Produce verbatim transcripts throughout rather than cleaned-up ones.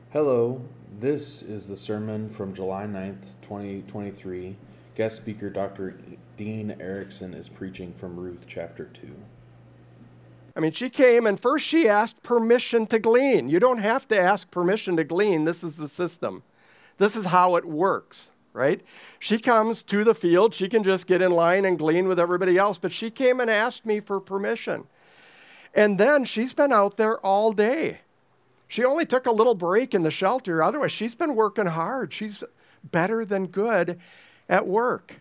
Hello, this is the sermon from July ninth, twenty twenty-three. Guest speaker Doctor Dean Erickson is preaching from Ruth chapter two. I mean, she came and first she asked permission to glean. You don't have to ask permission to glean. This is the system. This is how it works, right? She comes to the field. She can just get in line and glean with everybody else, but she came and asked me for permission. And then she's been out there all day. She only took a little break in the shelter. Otherwise, she's been working hard. She's better than good at work.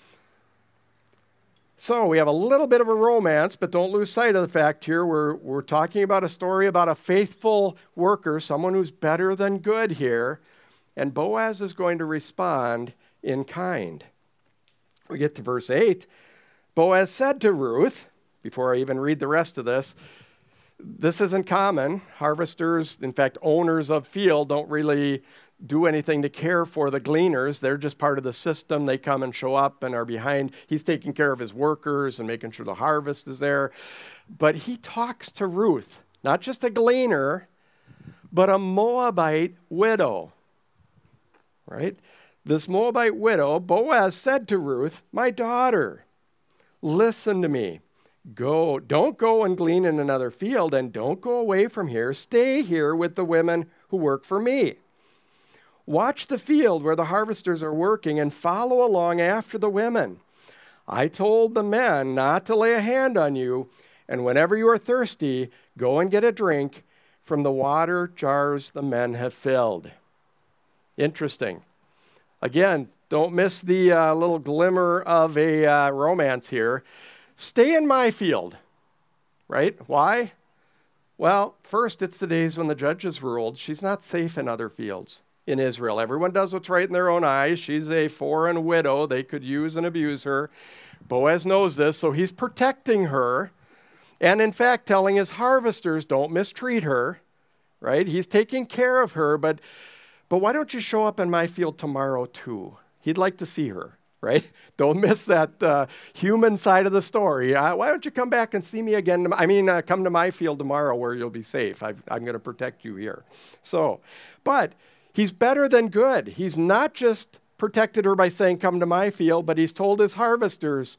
So we have a little bit of a romance, but don't lose sight of the fact here. We're, we're talking about a story about a faithful worker, someone who's better than good here. And Boaz is going to respond in kind. We get to verse eight. Boaz said to Ruth, before I even read the rest of this, this isn't common. Harvesters, in fact, owners of field don't really do anything to care for the gleaners. They're just part of the system. They come and show up and are behind. He's taking care of his workers and making sure the harvest is there. But he talks to Ruth, not just a gleaner, but a Moabite widow, right? This Moabite widow, Boaz said to Ruth, "My daughter, listen to me. Go, don't go and glean in another field, and don't go away from here. Stay here with the women who work for me. Watch the field where the harvesters are working and follow along after the women. I told the men not to lay a hand on you, and whenever you are thirsty, go and get a drink from the water jars the men have filled." Interesting. Again, don't miss the uh, little glimmer of a uh, romance here. Stay in my field, right? Why? Well, first, it's the days when the judges ruled. She's not safe in other fields in Israel. Everyone does what's right in their own eyes. She's a foreign widow. They could use and abuse her. Boaz knows this, so he's protecting her. And in fact, telling his harvesters, don't mistreat her, right? He's taking care of her, but, but why don't you show up in my field tomorrow too? He'd like to see her. Right? Don't miss that uh, human side of the story. Uh, why don't you come back and see me again? I mean, uh, come to my field tomorrow where you'll be safe. I've, I'm going to protect you here. So, but he's better than good. He's not just protected her by saying, come to my field, but he's told his harvesters,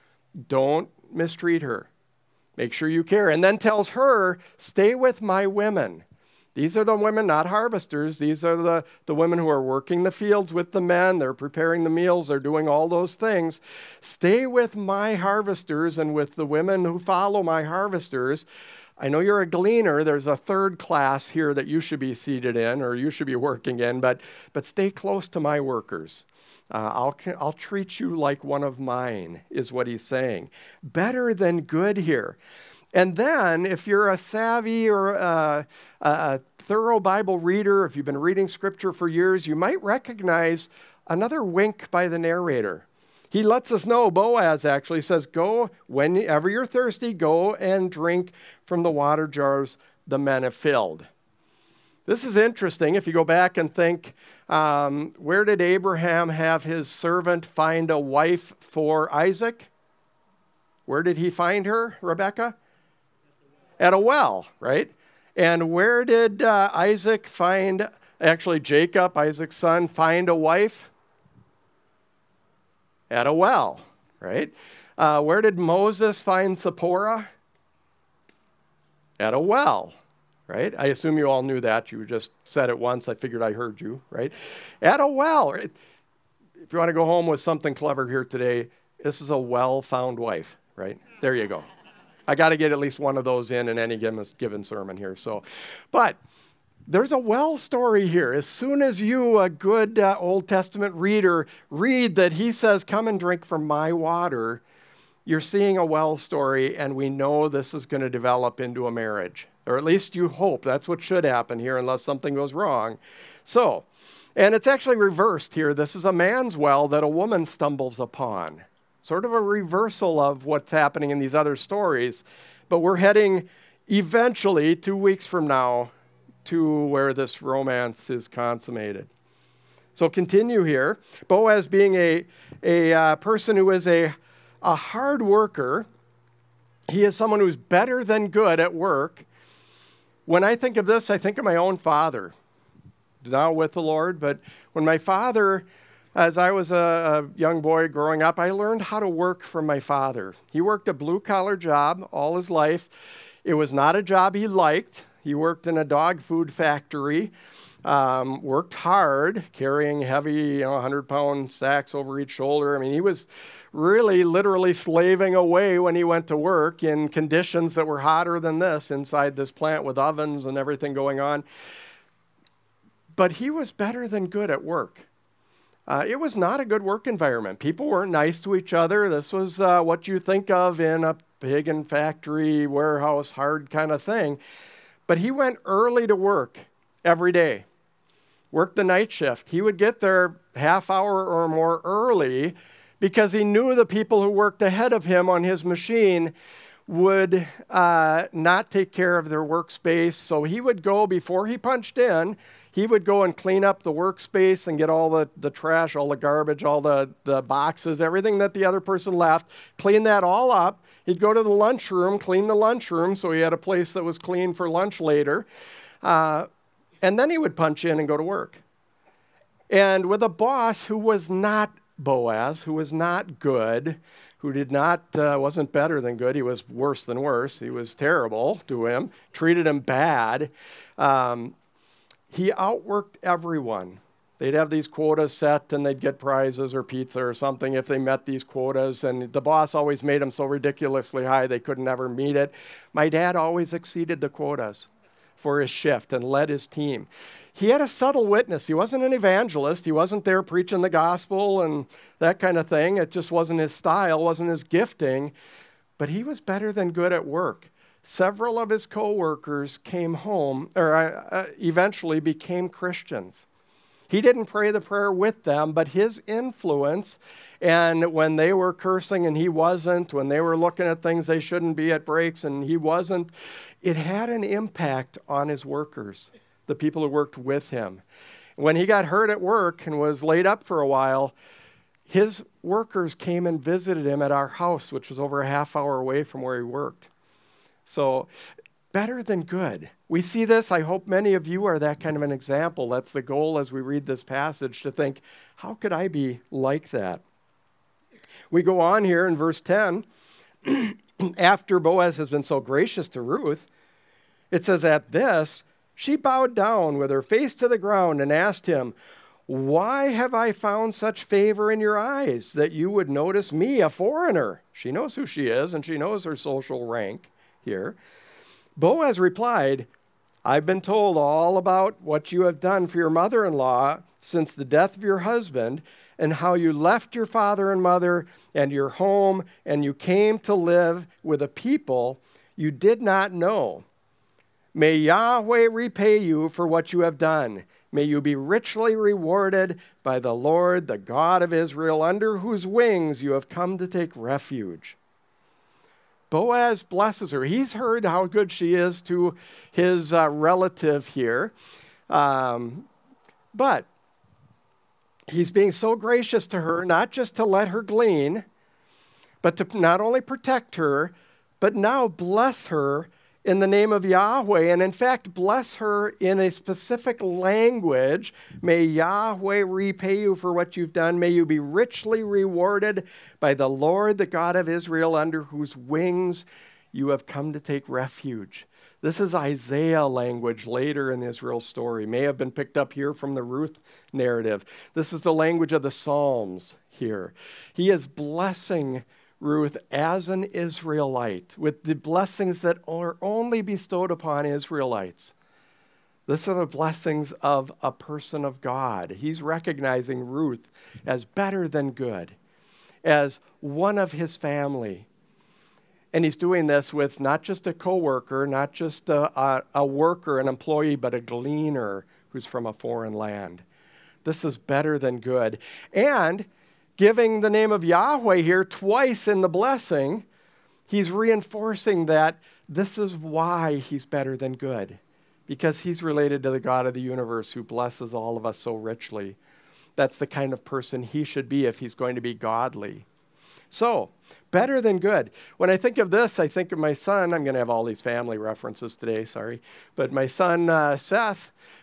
don't mistreat her. Make sure you care. And then tells her, stay with my women. These are the women, not harvesters. These are the, the women who are working the fields with the men. They're preparing the meals. They're doing all those things. Stay with my harvesters and with the women who follow my harvesters. I know you're a gleaner. There's a third class here that you should be seated in or you should be working in, but, but stay close to my workers. Uh, I'll, I'll treat you like one of mine, is what he's saying. Better than good here. And then, if you're a savvy or a, a thorough Bible reader, if you've been reading Scripture for years, you might recognize another wink by the narrator. He lets us know, Boaz actually says, go, whenever you're thirsty, go and drink from the water jars the men have filled. This is interesting. If you go back and think, um, where did Abraham have his servant find a wife for Isaac? Where did he find her, Rebecca? At a well, right? And where did uh, Isaac find, actually Jacob, Isaac's son, find a wife? At a well, right? Uh, where did Moses find Zipporah? At a well, right? I assume you all knew that. You just said it once. I figured I heard you, right? At a well. Right? If you want to go home with something clever here today, this is a well-found wife, right? There you go. I got to get at least one of those in in any given, given sermon here. So, but there's a well story here. As soon as you, a good uh, Old Testament reader, read that he says, come and drink from my water, you're seeing a well story, and we know this is going to develop into a marriage. Or at least you hope that's what should happen here unless something goes wrong. So, and it's actually reversed here. This is a man's well that a woman stumbles upon. Sort of a reversal of what's happening in these other stories. But we're heading eventually, two weeks from now, to where this romance is consummated. So continue here. Boaz being a, a uh, person who is a, a hard worker. He is someone who's better than good at work. When I think of this, I think of my own father. now with the Lord. But when my father, as I was a, a young boy growing up, I learned how to work from my father. He worked a blue-collar job all his life. It was not a job he liked. He worked in a dog food factory, um, worked hard, carrying heavy, you know, one hundred pound sacks over each shoulder. I mean, he was really literally slaving away when he went to work in conditions that were hotter than this inside this plant with ovens and everything going on. But he was better than good at work. Uh, it was not a good work environment. People weren't nice to each other. This was uh, what you think of in a pig and factory, warehouse, hard kind of thing. But he went early to work every day, worked the night shift. He would get there half hour or more early because he knew the people who worked ahead of him on his machine would uh, not take care of their workspace. So he would go, before he punched in, he would go and clean up the workspace and get all the, the trash, all the garbage, all the, the boxes, everything that the other person left, clean that all up. He'd go to the lunchroom, clean the lunchroom, so he had a place that was clean for lunch later. Uh, and then he would punch in and go to work. And with a boss who was not Boaz, who was not good, who did not, uh, wasn't better than good, he was worse than worse, he was terrible to him, treated him bad. Um, he outworked everyone. They'd have these quotas set and they'd get prizes or pizza or something if they met these quotas. And the boss always made them so ridiculously high they couldn't ever meet it. My dad always exceeded the quotas for his shift and led his team. He had a subtle witness. He wasn't an evangelist. He wasn't there preaching the gospel and that kind of thing. It just wasn't his style, wasn't his gifting. But he was better than good at work. Several of his co-workers came home, or uh, eventually became Christians. He didn't pray the prayer with them, but his influence, and when they were cursing and he wasn't, when they were looking at things they shouldn't be at breaks and he wasn't, it had an impact on his workers, the people who worked with him. When he got hurt at work and was laid up for a while, his workers came and visited him at our house, which was over a half hour away from where he worked. So better than good. We see this. I hope many of you are that kind of an example. That's the goal as we read this passage, to think, how could I be like that? We go on here in verse ten. After Boaz has been so gracious to Ruth, it says, at this, she bowed down with her face to the ground and asked him, why have I found such favor in your eyes that you would notice me, a foreigner? She knows who she is, and she knows her social rank here. Boaz replied, I've been told all about what you have done for your mother-in-law since the death of your husband, and how you left your father and mother and your home, and you came to live with a people you did not know. May Yahweh repay you for what you have done. May you be richly rewarded by the Lord, the God of Israel, under whose wings you have come to take refuge. Boaz blesses her. He's heard how good she is to his uh, relative here. Um, but he's being so gracious to her, not just to let her glean, but to not only protect her, but now bless her in the name of Yahweh, and in fact, bless her in a specific language. May Yahweh repay you for what you've done. May you be richly rewarded by the Lord, the God of Israel, under whose wings you have come to take refuge. This is Isaiah language later in Israel's story. May have been picked up here from the Ruth narrative. This is the language of the Psalms here. He is blessing Ruth as an Israelite with the blessings that are only bestowed upon Israelites. These are the blessings of a person of God. He's recognizing Ruth as better than good, as one of his family. And he's doing this with not just a coworker, not just a, a, a worker, an employee, but a gleaner who's from a foreign land. This is better than good. And giving the name of Yahweh here twice in the blessing, he's reinforcing that this is why he's better than good, because he's related to the God of the universe who blesses all of us so richly. That's the kind of person he should be if he's going to be godly. So, better than good. When I think of this, I think of my son. I'm going to have all these family references today, sorry. But my son, uh, Seth,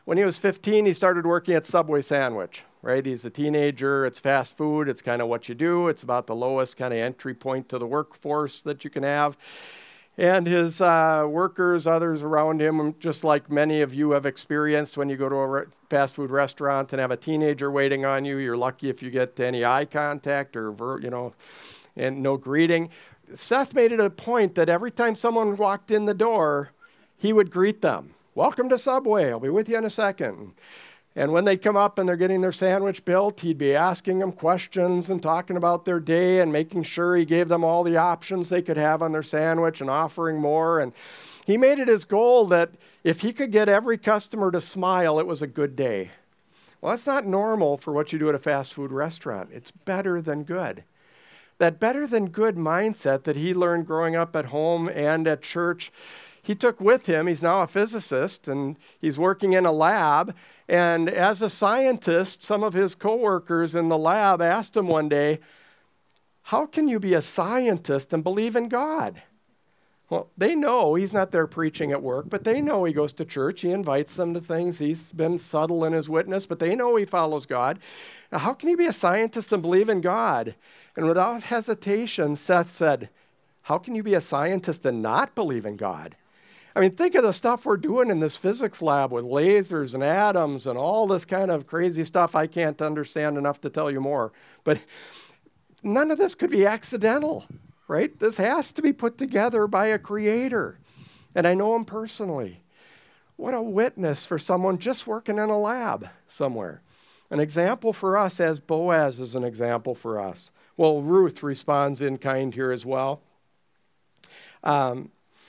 when he was fifteen, he started working at Subway Sandwich, right? He's a teenager. It's fast food. It's kind of what you do. It's about the lowest kind of entry point to the workforce that you can have. And his uh, workers, others around him, just like many of you have experienced when you go to a re- fast food restaurant and have a teenager waiting on you, you're lucky if you get any eye contact or, ver- you know, and no greeting. Seth made it a point that every time someone walked in the door, he would greet them. Welcome to Subway. I'll be with you in a second. And when they'd come up and they're getting their sandwich built, he'd be asking them questions and talking about their day and making sure he gave them all the options they could have on their sandwich and offering more. And he made it his goal that if he could get every customer to smile, it was a good day. Well, that's not normal for what you do at a fast food restaurant. It's better than good. That better than good mindset that he learned growing up at home and at church, he took with him. He's now a physicist, and he's working in a lab. And as a scientist, some of his coworkers in the lab asked him one day, how can you be a scientist and believe in God? Well, they know he's not there preaching at work, but they know he goes to church. He invites them to things. He's been subtle in his witness, but they know he follows God. Now, how can you be a scientist and believe in God? And without hesitation, Seth said, how can you be a scientist and not believe in God? I mean, think of the stuff we're doing in this physics lab with lasers and atoms and all this kind of crazy stuff. I can't understand enough to tell you more. But none of this could be accidental, right? This has to be put together by a creator. And I know him personally. What a witness for someone just working in a lab somewhere. An example for us, as Boaz is an example for us. Well, Ruth responds in kind here as well. Um,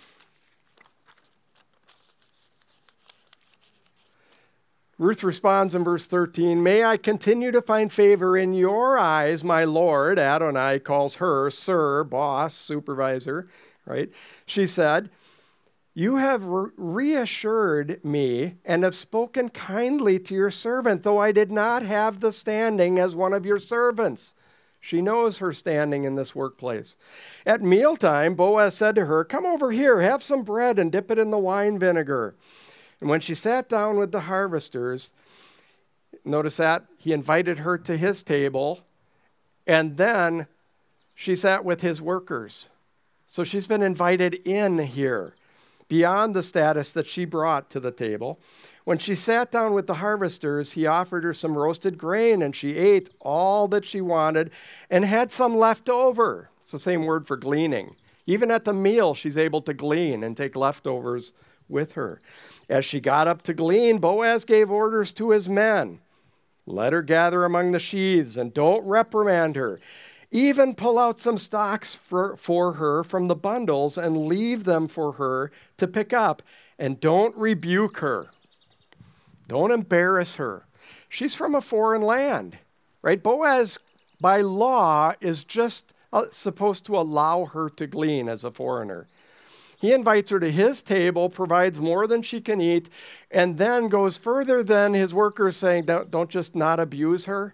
Ruth responds in verse thirteen, may I continue to find favor in your eyes, my Lord. Adonai calls her sir, boss, supervisor, right? She said, you have re- reassured me and have spoken kindly to your servant, though I did not have the standing as one of your servants. She knows her standing in this workplace. At mealtime, Boaz said to her, come over here, have some bread and dip it in the wine vinegar. And when she sat down with the harvesters, notice that he invited her to his table, and then she sat with his workers. So she's been invited in here, beyond the status that she brought to the table. When she sat down with the harvesters, he offered her some roasted grain, and she ate all that she wanted and had some left over. It's the same word for gleaning. Even at the meal, she's able to glean and take leftovers with her. As she got up to glean, Boaz gave orders to his men. Let her gather among the sheaves and don't reprimand her. Even pull out some stalks for, for her from the bundles and leave them for her to pick up. And don't rebuke her. Don't embarrass her. She's from a foreign land, right? Boaz, by law, is just uh, supposed to allow her to glean as a foreigner. He invites her to his table, provides more than she can eat, and then goes further than his workers, saying, don't, don't just not abuse her,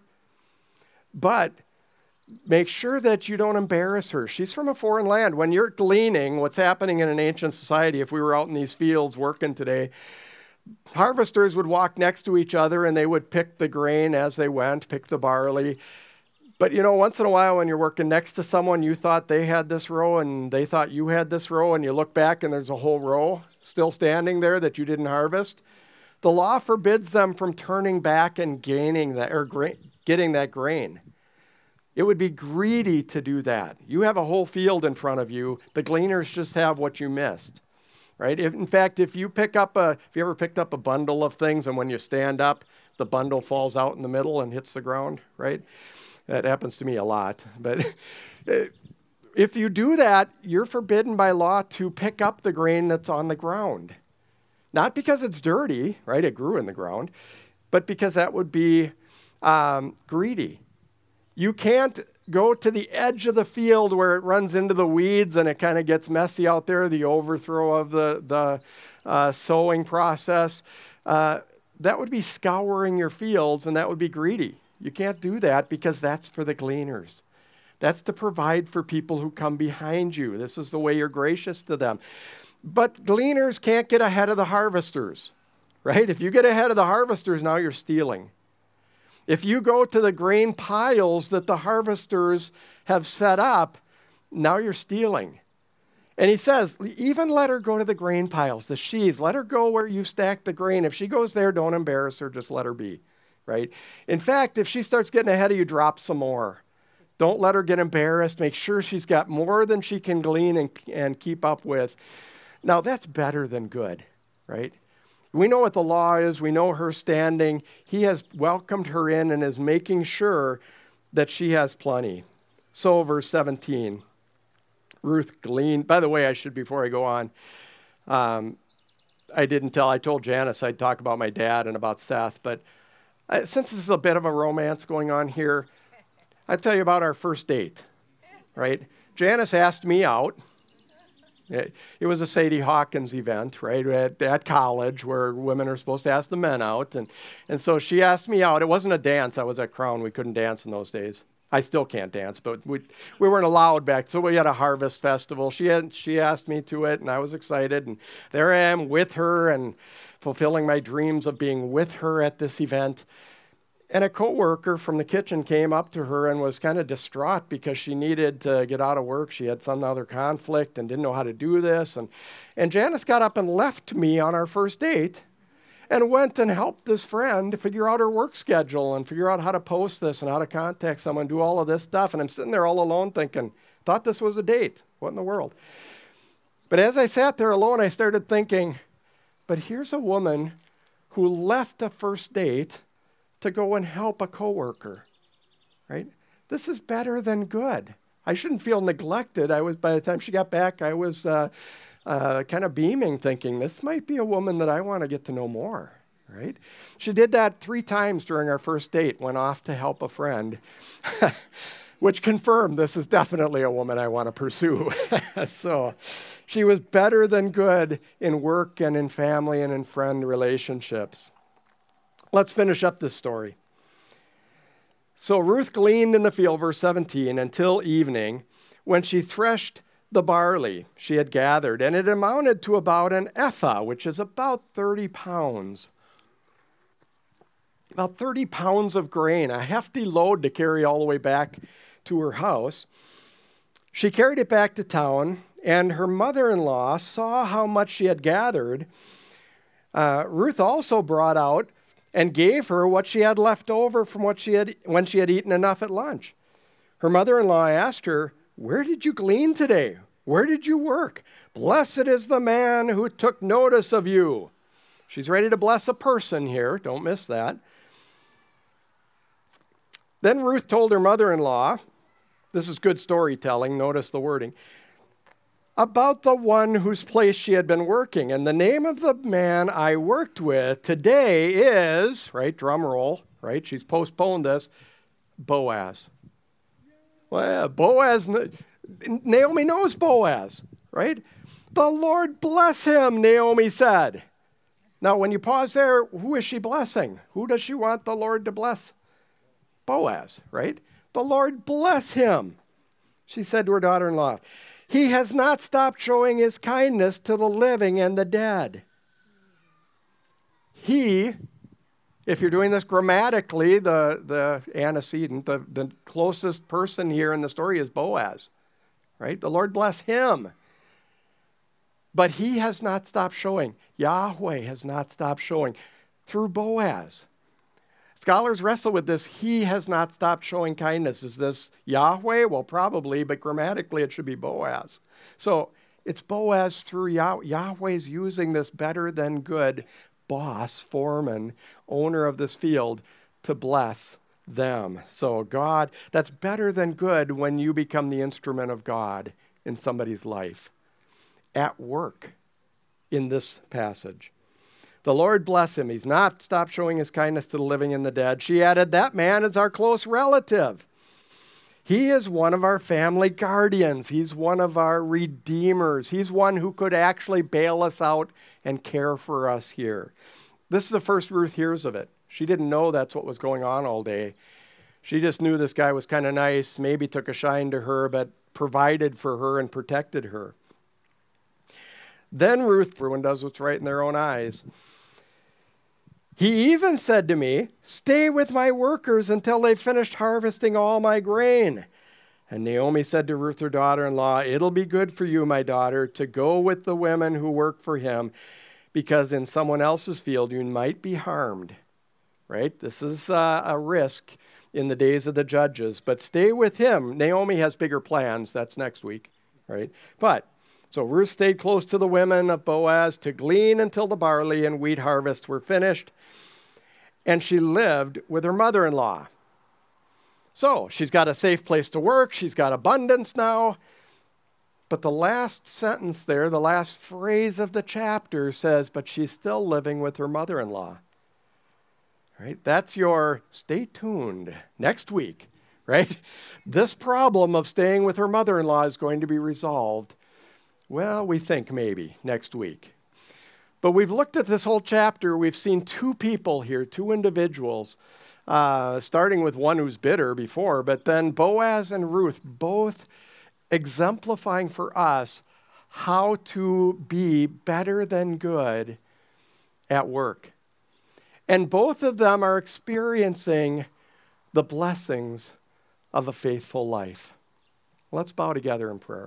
but make sure that you don't embarrass her. She's from a foreign land. When you're gleaning, what's happening in an ancient society, if we were out in these fields working today, harvesters would walk next to each other and they would pick the grain as they went, pick the barley. But, you know, once in a while when you're working next to someone, you thought they had this row and they thought you had this row, and you look back and there's a whole row still standing there that you didn't harvest. The law forbids them from turning back and gaining that, or gra- getting that grain. It would be greedy to do that. You have a whole field in front of you. The gleaners just have what you missed, right? If, in fact, if you pick up a, if you ever picked up a bundle of things and when you stand up, the bundle falls out in the middle and hits the ground, right? That happens to me a lot. But if you do that, you're forbidden by law to pick up the grain that's on the ground. Not because it's dirty, right? It grew in the ground, but because that would be um, greedy. You can't go to the edge of the field where it runs into the weeds and it kind of gets messy out there, the overthrow of the, the uh, sowing process. Uh, that would be scouring your fields, and that would be greedy. You can't do that because that's for the gleaners. That's to provide for people who come behind you. This is the way you're gracious to them. But gleaners can't get ahead of the harvesters. right? If you get ahead of the harvesters, now you're stealing. If you go to the grain piles that the harvesters have set up, now you're stealing. And he says, even let her go to the grain piles, the sheaves. Let her go where you stack the grain. If she goes there, don't embarrass her. Just let her be, right? In fact, if she starts getting ahead of you, drop some more. Don't let her get embarrassed. Make sure she's got more than she can glean and, and keep up with. Now, that's better than good, right? We know what the law is. We know her standing. He has welcomed her in and is making sure that she has plenty. So, verse seventeen, Ruth gleaned. By the way, I should, before I go on, um, I didn't tell, I told Janice I'd talk about my dad and about Seth, but I, since this is a bit of a romance going on here, I'll tell you about our first date, right? Janice asked me out. It, it was a Sadie Hawkins event, right, at, at college where women are supposed to ask the men out. And, and so she asked me out. It wasn't a dance. I was at Crown. We couldn't dance in those days. I still can't dance, but we we weren't allowed back. So we had a harvest festival. She had, she asked me to it, and I was excited. And there I am with her and fulfilling my dreams of being with her at this event. And a coworker from the kitchen came up to her and was kind of distraught because she needed to get out of work. She had some other conflict and didn't know how to do this. And, and Janice got up and left me on our first date and went and helped this friend figure out her work schedule and figure out how to post this and how to contact someone, do all of this stuff. And I'm sitting there all alone thinking, thought this was a date. What in the world? But as I sat there alone, I started thinking, but here's a woman who left a first date to go and help a coworker, right? This is better than good. I shouldn't feel neglected. I was, by the time she got back, I was uh, uh, kind of beaming, thinking, this might be a woman that I want to get to know more, right? She did that three times during our first date, went off to help a friend, which confirmed this is definitely a woman I want to pursue. So she was better than good in work and in family and in friend relationships. Let's finish up this story. So Ruth gleaned in the field, verse seventeen, until evening, when she threshed the barley she had gathered, and it amounted to about an ephah, which is about thirty pounds. About thirty pounds of grain, a hefty load to carry all the way back to her house. She carried it back to town, and her mother-in-law saw how much she had gathered. Uh, Ruth also brought out and gave her what she had left over from what she had when she had eaten enough at lunch. Her mother-in-law asked her, "Where did you glean today? Where did you work? Blessed is the man who took notice of you." She's ready to bless a person here. Don't miss that. Then Ruth told her mother-in-law, this is good storytelling, notice the wording, about the one whose place she had been working. And the name of the man I worked with today is, right, drum roll, right, she's postponed this, Boaz. Well, Boaz, Naomi knows Boaz, right? The Lord bless him, Naomi said. Now, when you pause there, who is she blessing? Who does she want the Lord to bless? Boaz, right? The Lord bless him, she said to her daughter-in-law. He has not stopped showing his kindness to the living and the dead. He, if you're doing this grammatically, the, the antecedent, the, the closest person here in the story is Boaz, right? The Lord bless him. But he has not stopped showing. Yahweh has not stopped showing through Boaz. Scholars wrestle with this. He has not stopped showing kindness. Is this Yahweh? Well, probably, but grammatically it should be Boaz. So it's Boaz through Yah- Yahweh's using this better than good boss, foreman, owner of this field to bless them. So God, that's better than good when you become the instrument of God in somebody's life. At work in this passage. The Lord bless him. He's not stopped showing his kindness to the living and the dead. She added, that man is our close relative. He is one of our family guardians. He's one of our redeemers. He's one who could actually bail us out and care for us here. This is the first Ruth hears of it. She didn't know that's what was going on all day. She just knew this guy was kind of nice, maybe took a shine to her, but provided for her and protected her. Then Ruth, everyone does what's right in their own eyes. He even said to me, stay with my workers until they've finished harvesting all my grain. And Naomi said to Ruth, her daughter-in-law, it'll be good for you, my daughter, to go with the women who work for him, because in someone else's field you might be harmed. Right? This is uh, a risk in the days of the judges. But stay with him. Naomi has bigger plans. That's next week. Right? But, so Ruth stayed close to the women of Boaz to glean until the barley and wheat harvests were finished. And she lived with her mother-in-law. So she's got a safe place to work. She's got abundance now. But the last sentence there, the last phrase of the chapter says, but she's still living with her mother-in-law. Right? That's your stay tuned next week. Right? This problem of staying with her mother-in-law is going to be resolved. Well, we think maybe next week. But we've looked at this whole chapter. We've seen two people here, two individuals. Uh, starting with one who's bitter before, but then Boaz and Ruth both exemplifying for us how to be better than good at work. And both of them are experiencing the blessings of a faithful life. Let's bow together in prayer.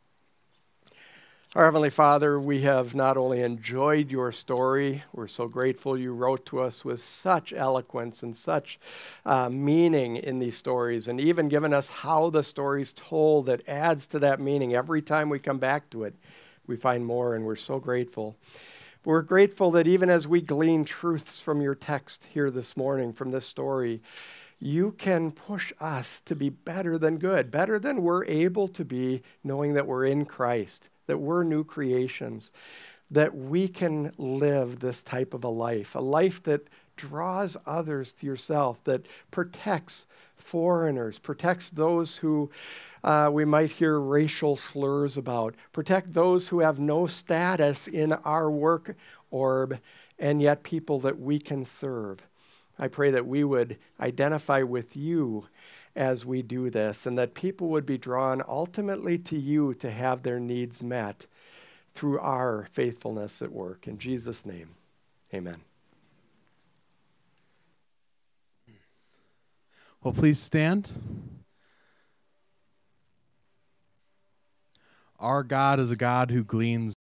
Our Heavenly Father, we have not only enjoyed your story, we're so grateful you wrote to us with such eloquence and such uh, meaning in these stories, and even given us how the story's told that adds to that meaning. Every time we come back to it, we find more, and we're so grateful. We're grateful that even as we glean truths from your text here this morning, from this story, you can push us to be better than good, better than we're able to be, knowing that we're in Christ, that we're new creations, that we can live this type of a life, a life that draws others to yourself, that protects foreigners, protects those who uh, we might hear racial slurs about, protect those who have no status in our work orb, and yet people that we can serve. I pray that we would identify with you as we do this, and that people would be drawn ultimately to you to have their needs met through our faithfulness at work. In Jesus' name, amen. Well, please stand. Our God is a God who gleans